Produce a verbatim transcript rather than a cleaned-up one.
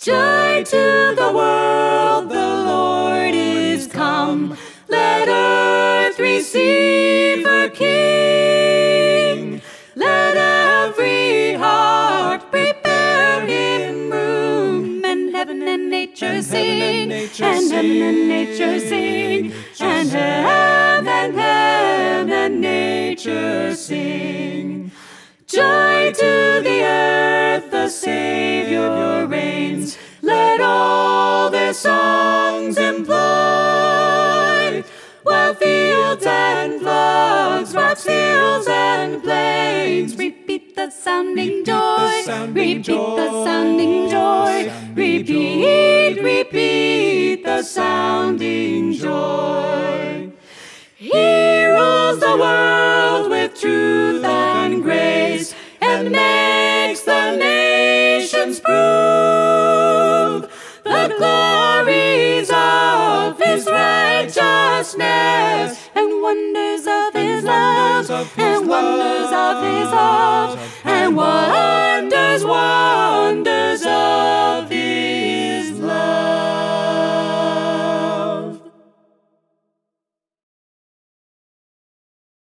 Joy to the world, the Lord is come. Let earth receive her King. Let every heart prepare him room. And heaven and nature sing, and heaven and nature sing, and heaven, heaven and nature sing. Joy to the earth, the Savior reigns. Let all their songs employ, while fields and floods, rocks, hills and plains, repeat the sounding joy, repeat the sounding joy, repeat, repeat the sounding joy. He rules the world with truth and grace, and makes the nations prove the glories of his righteousness, and wonders of his love, and wonders of his love,